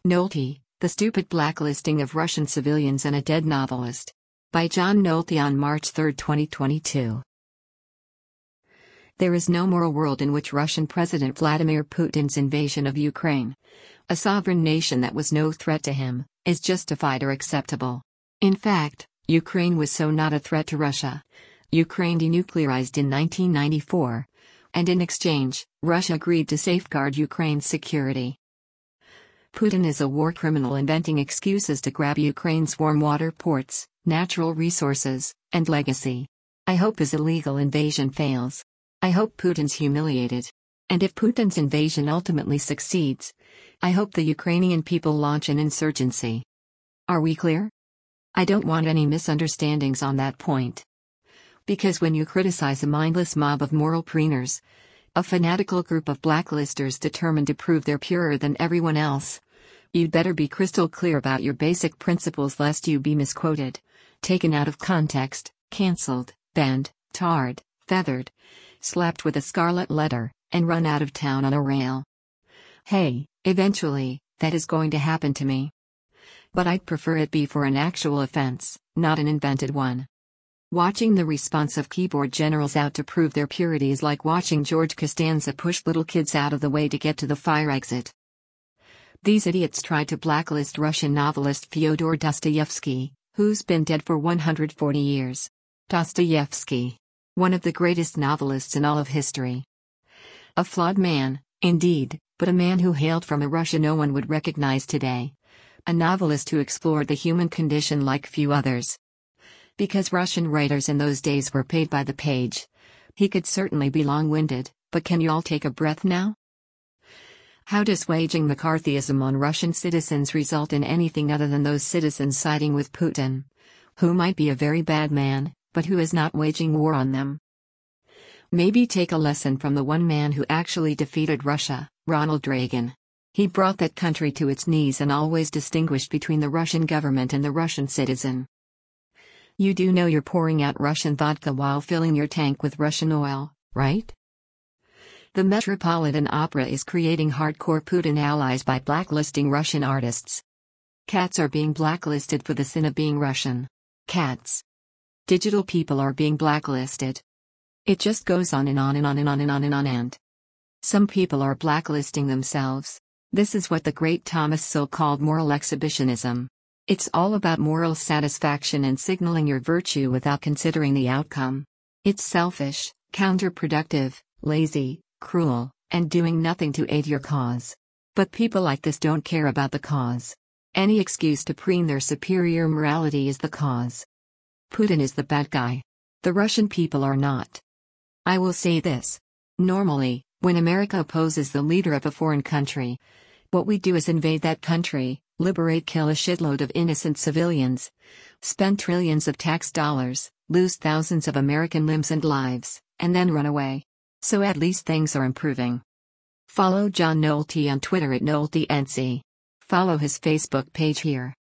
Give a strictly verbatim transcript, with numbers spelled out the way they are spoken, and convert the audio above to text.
Nolte, The Stupid Blacklisting of Russian Civilians and a Dead Novelist. By John Nolte on March third, twenty twenty-two. There is no moral world in which Russian President Vladimir Putin's invasion of Ukraine, a sovereign nation that was no threat to him, is justified or acceptable. In fact, Ukraine was so not a threat to Russia. Ukraine denuclearized in nineteen ninety-four, and in exchange, Russia agreed to safeguard Ukraine's security. Putin is a war criminal inventing excuses to grab Ukraine's warm water ports, natural resources, and legacy. I hope his illegal invasion fails. I hope Putin's humiliated. And if Putin's invasion ultimately succeeds, I hope the Ukrainian people launch an insurgency. Are we clear? I don't want any misunderstandings on that point. Because when you criticize a mindless mob of moral preeners, a fanatical group of blacklisters determined to prove they're purer than everyone else, you'd better be crystal clear about your basic principles lest you be misquoted, taken out of context, cancelled, banned, tarred, feathered, slapped with a scarlet letter, and run out of town on a rail. Hey, eventually, that is going to happen to me. But I'd prefer it be for an actual offense, not an invented one. Watching the response of keyboard generals out to prove their purity is like watching George Costanza push little kids out of the way to get to the fire exit. These idiots tried to blacklist Russian novelist Fyodor Dostoevsky, who's been dead for one hundred forty years. Dostoevsky, one of the greatest novelists in all of history. A flawed man, indeed, but a man who hailed from a Russia no one would recognize today. A novelist who explored the human condition like few others. Because Russian writers in those days were paid by the page. He could certainly be long-winded, but can you all take a breath now? How does waging McCarthyism on Russian citizens result in anything other than those citizens siding with Putin, who might be a very bad man, but who is not waging war on them? Maybe take a lesson from the one man who actually defeated Russia, Ronald Reagan. He brought that country to its knees and always distinguished between the Russian government and the Russian citizen. You do know you're pouring out Russian vodka while filling your tank with Russian oil, right? The Metropolitan Opera is creating hardcore Putin allies by blacklisting Russian artists. Cats are being blacklisted for the sin of being Russian. Cats. Digital people are being blacklisted. It just goes on and on and on and on and on and on and. Some people are blacklisting themselves. This is what the great Thomas Sowell called moral exhibitionism. It's all about moral satisfaction and signaling your virtue without considering the outcome. It's selfish, counterproductive, lazy, cruel, and doing nothing to aid your cause. But people like this don't care about the cause. Any excuse to preen their superior morality is the cause. Putin is the bad guy. The Russian people are not. I will say this. Normally, when America opposes the leader of a foreign country, what we do is invade that country, liberate, kill a shitload of innocent civilians, spend trillions of tax dollars, lose thousands of American limbs and lives, and then run away. So at least things are improving. Follow John Nolte on Twitter at NolteNC. Follow his Facebook page here.